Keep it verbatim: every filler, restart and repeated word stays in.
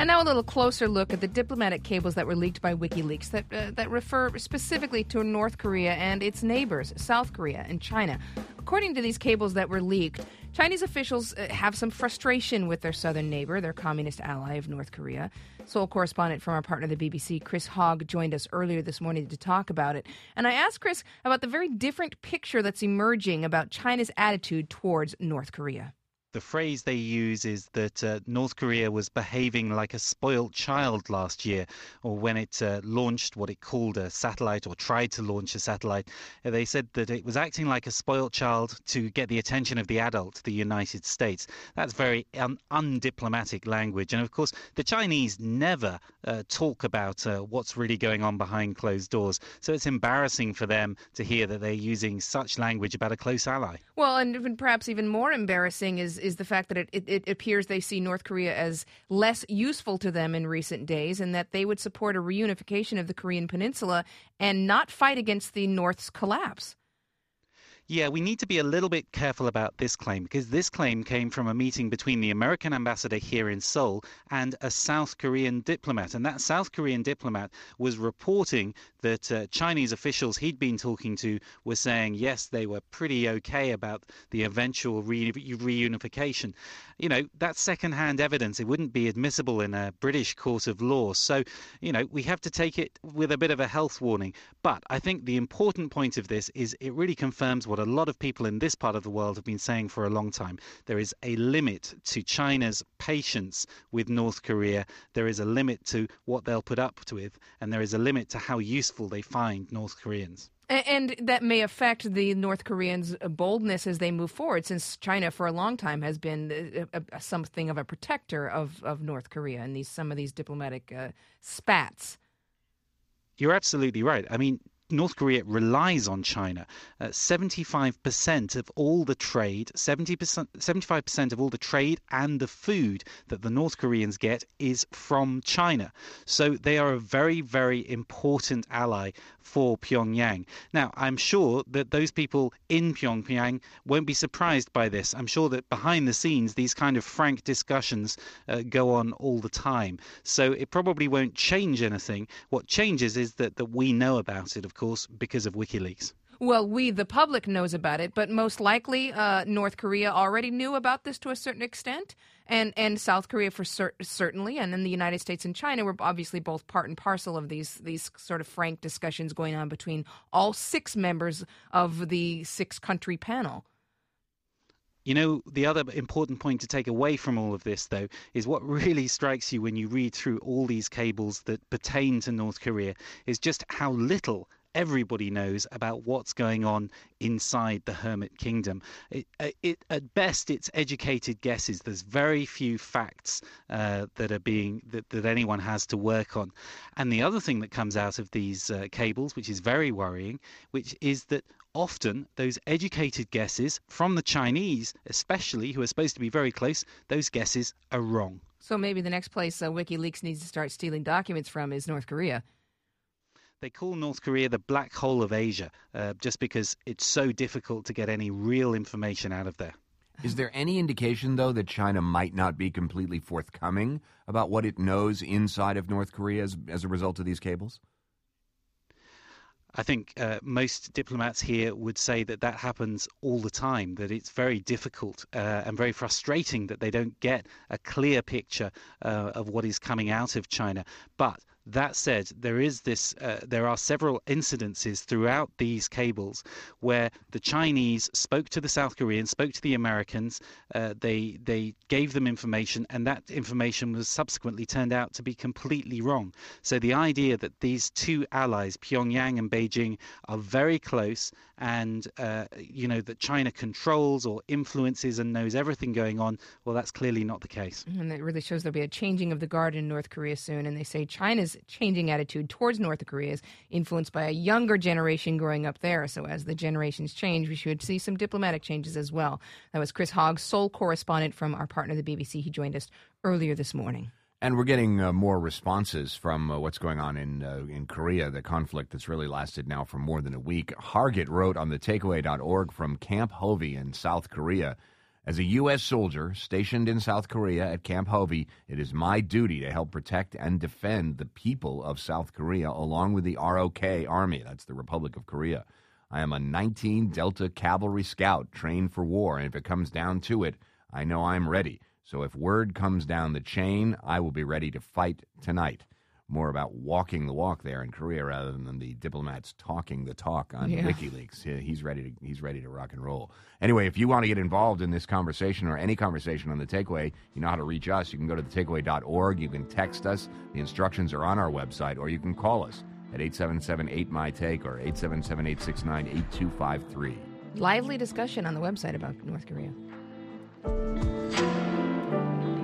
And now a little closer look at the diplomatic cables that were leaked by WikiLeaks that uh, that refer specifically to North Korea and its neighbors, South Korea and China. According to these cables that were leaked, Chinese officials uh, have some frustration with their southern neighbor, their communist ally of North Korea. Seoul correspondent from our partner, the B B C, Chris Hogg, joined us earlier this morning to talk about it. And I asked Chris about the very different picture that's emerging about China's attitude towards North Korea. The phrase they use is that uh, North Korea was behaving like a spoilt child last year, or when it uh, launched what it called a satellite or tried to launch a satellite. Uh, they said that it was acting like a spoilt child to get the attention of the adult, the United States. That's very un- undiplomatic language. And of course, the Chinese never uh, talk about uh, what's really going on behind closed doors. So it's embarrassing for them to hear that they're using such language about a close ally. Well, and even, perhaps even more embarrassing is is the fact that it, it, it appears they see North Korea as less useful to them in recent days, and that they would support a reunification of the Korean Peninsula and not fight against the North's collapse. Yeah, we need to be a little bit careful about this claim, because this claim came from a meeting between the American ambassador here in Seoul and a South Korean diplomat. And that South Korean diplomat was reporting that uh, Chinese officials he'd been talking to were saying, yes, they were pretty okay about the eventual re- reunification. You know, that's second-hand evidence. It wouldn't be admissible in a British court of law. So, you know, we have to take it with a bit of a health warning. But I think the important point of this is it really confirms what a lot of people in this part of the world have been saying for a long time. There is a limit to China's patience with North Korea. There is a limit to what they'll put up with, and there is a limit to how useful they find North Koreans. And that may affect the North Koreans' boldness as they move forward, since China for a long time has been a, a, something of a protector of, of North Korea and these some of these diplomatic uh, spats. You're absolutely right. I mean, North Korea relies on China. Uh, seventy-five percent of all the trade, seventy percent, seventy-five percent of all the trade and the food that the North Koreans get is from China. So they are a very, very important ally for Pyongyang. Now, I'm sure that those people in Pyongyang won't be surprised by this. I'm sure that behind the scenes, these kind of frank discussions uh, go on all the time. So it probably won't change anything. What changes is that, that we know about it, of course, because of WikiLeaks. Well, we, the public, knows about it, but most likely uh, North Korea already knew about this to a certain extent, and, and South Korea for cer- certainly, and then the United States and China were obviously both part and parcel of these these sort of frank discussions going on between all six members of the six-country panel. You know, the other important point to take away from all of this, though, is what really strikes you when you read through all these cables that pertain to North Korea is just how little everybody knows about what's going on inside the Hermit Kingdom. It, it, at best, it's educated guesses. There's very few facts uh, that are being that, that anyone has to work on. And the other thing that comes out of these uh, cables, which is very worrying, which is that often those educated guesses from the Chinese, especially, who are supposed to be very close, those guesses are wrong. So maybe the next place uh, WikiLeaks needs to start stealing documents from is North Korea. They call North Korea the black hole of Asia, uh, just because it's so difficult to get any real information out of there. Is there any indication, though, that China might not be completely forthcoming about what it knows inside of North Korea as, as a result of these cables? I think uh, most diplomats here would say that that happens all the time, that it's very difficult uh, and very frustrating that they don't get a clear picture uh, of what is coming out of China. But that said, there is this. Uh, there are several incidences throughout these cables where the Chinese spoke to the South Koreans, spoke to the Americans. Uh, they they gave them information, and that information was subsequently turned out to be completely wrong. So the idea that these two allies, Pyongyang and Beijing, are very close, and uh, you know that China controls or influences and knows everything going on, well, that's clearly not the case. And it really shows there'll be a changing of the guard in North Korea soon. And they say China's changing attitude towards North Korea is influenced by a younger generation growing up there. So as the generations change, we should see some diplomatic changes as well. That was Chris Hogg, Seoul correspondent from our partner, the B B C. He joined us earlier this morning. And we're getting uh, more responses from uh, what's going on in uh, in Korea, the conflict that's really lasted now for more than a week. Hargit wrote on the takeaway dot org from Camp Hovey in South Korea, As a U S soldier stationed in South Korea at Camp Hovey, it is my duty to help protect and defend the people of South Korea along with the R O K Army. That's the Republic of Korea. I am a nineteen Delta Cavalry Scout trained for war, and if it comes down to it, I know I'm ready. So if word comes down the chain, I will be ready to fight tonight. More about walking the walk there in Korea rather than the diplomats talking the talk on Yeah. WikiLeaks. Yeah, he's ready to he's ready to rock and roll. Anyway, if you want to get involved in this conversation or any conversation on The Takeaway, you know how to reach us. You can go to the takeaway dot org. You can text us. The instructions are on our website, or you can call us at eight seven seven eight M Y Take or eight seven seven, eight six nine, eight two five three. Lively discussion on the website about North Korea.